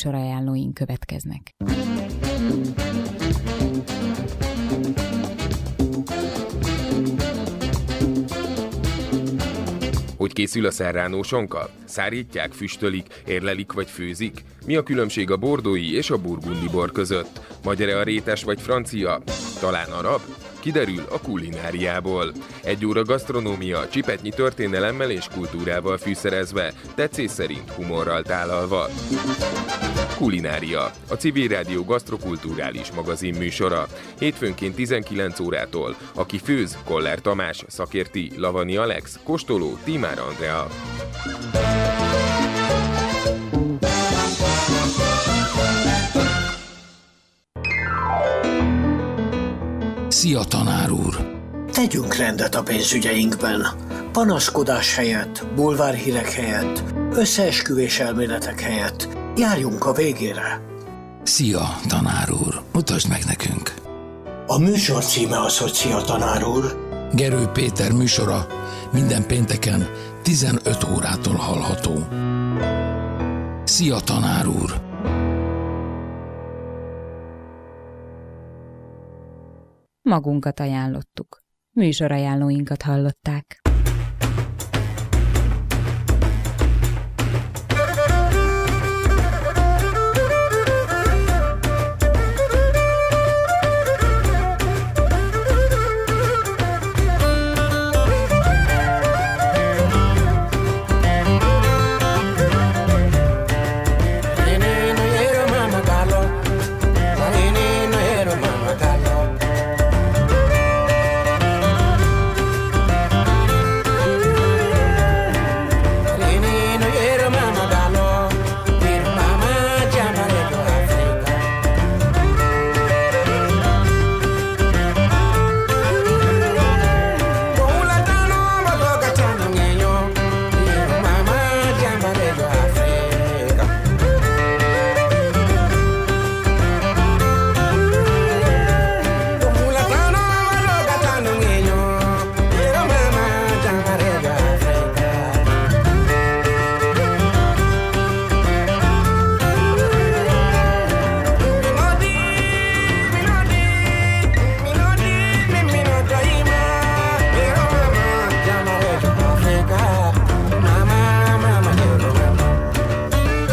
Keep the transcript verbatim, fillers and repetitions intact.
műsorajánlóink következnek. Hogy készül a serrano sonka? Szárítják, füstölik, érlelik vagy főzik? Mi a különbség a bordói és a burgundi bor között? Magyar-e a rétes vagy francia? Talán arab? Kiderül a kulináriából. Egy óra gasztronómia, csipetnyi történelemmel és kultúrával fűszerezve, tetszés szerint humorral tálalva. Kulinária, a Civil Rádió gasztrokulturális magazin műsora. Hétfőnként tizenkilenc órától. Aki főz, Koller Tamás, szakérti, Lavani Alex, kóstoló, Tímár Andrea. Szia, tanár úr! Tegyünk rendet a pénzügyeinkben. Panaszkodás helyett, bulvárhírek helyett, összeesküvés elméletek helyett járjunk a végére. Szia, tanár úr! Mutasd meg nekünk! A műsor címe az, hogy Szia, tanár úr. Gerő Péter műsora minden pénteken tizenöt órától hallható. Szia, tanár úr! Magunkat ajánlottuk. Műsorajánlóinkat hallották.